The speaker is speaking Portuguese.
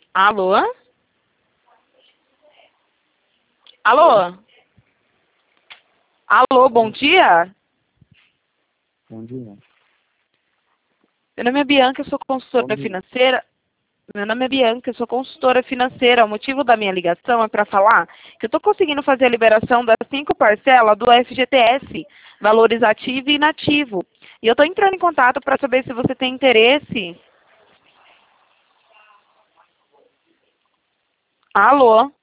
Alô? Alô? Alô, bom dia? Bom dia. Meu nome é Bianca, eu sou consultora Bom dia. financeira. Meu nome é Bianca, eu sou consultora financeira. O motivo da minha ligação é para falar que eu estou conseguindo fazer a liberação das 5 parcelas do FGTS, valores ativo e inativo. E eu estou entrando em contato para saber se você tem interesse. Alô?